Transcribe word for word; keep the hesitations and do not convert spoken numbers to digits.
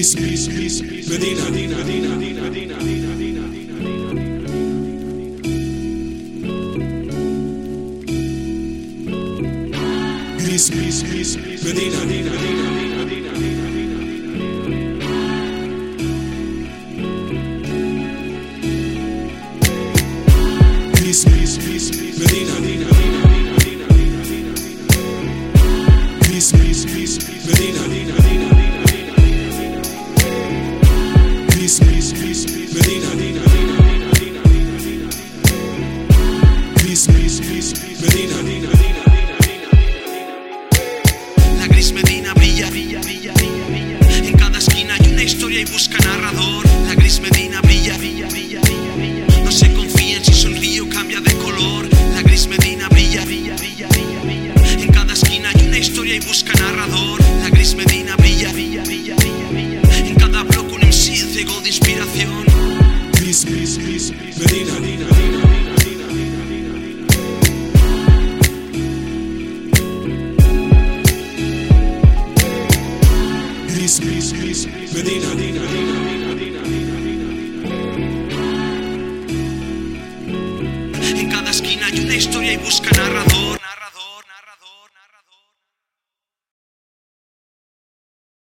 Gris, gris, gris, Medina, Medina, Medina, Medina, Medina, Medina, Medina. Gris, gris, gris, Medina, Medina, Medina, Medina, Medina, Medina. Gris, gris, gris, Medina, Medina, Medina, Medina, Medina, Medina. Gris, gris, gris, Medina, Medina, Medina, Medina, Medina. Gris, gris, gris, Medina, Medina, Medina, Medina, Medina, Medina. Gris, gris, gris, Medina, Medina, Medina, Medina, Medina. La gris Medina brilla, brilla, brilla, brilla, brilla. En cada esquina hay una historia y busca narrador. La gris Medina brilla, brilla, brilla, brilla, brilla. No se confíen si sonríe o cambia de color. La gris Medina brilla, brilla, brilla, brilla, brilla. En cada esquina hay una historia y busca narrador. La gris Medina brilla, brilla, brilla, brilla, brilla. En cada bloque un M C ciego de inspiración. Gris, gris, gris, Medina, Medina, Medina, Medina, Medina, Medina. Gris, gris, gris, Medina, Medina, Medina, Medina, Medina, Medina. En cada esquina hay una historia y busca narrador.